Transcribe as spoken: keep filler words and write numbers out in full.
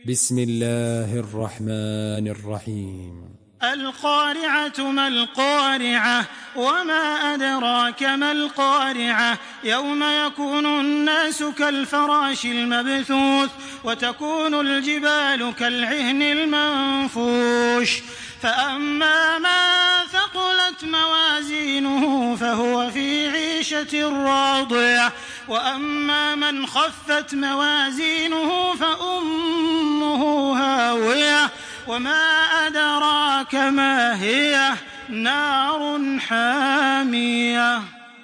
بسم الله الرحمن الرحيم القارعة ما القارعة وما أدراك ما القارعة يوم يكون الناس كالفراش المبثوث وتكون الجبال كالعهن المنفوش فأما من ثقلت موازينه فهو في عيشة راضية وأما من خفت موازينه فأمه هاوية وما أدراك ما هي نار حامية.